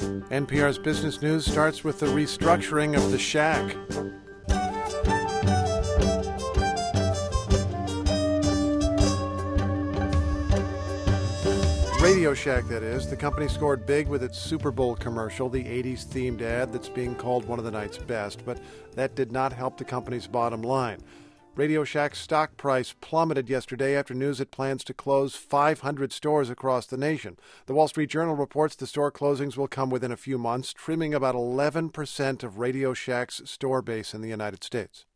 NPR's Business News starts with the restructuring of the Shack. Radio Shack, that is. The company scored big with its Super Bowl commercial, the 80s themed ad that's being called one of the night's best, but that did not help the company's bottom line. Radio Shack's stock price plummeted yesterday after news it plans to close 500 stores across the nation. The Wall Street Journal reports the store closings will come within a few months, trimming about 11% of Radio Shack's store base in the United States.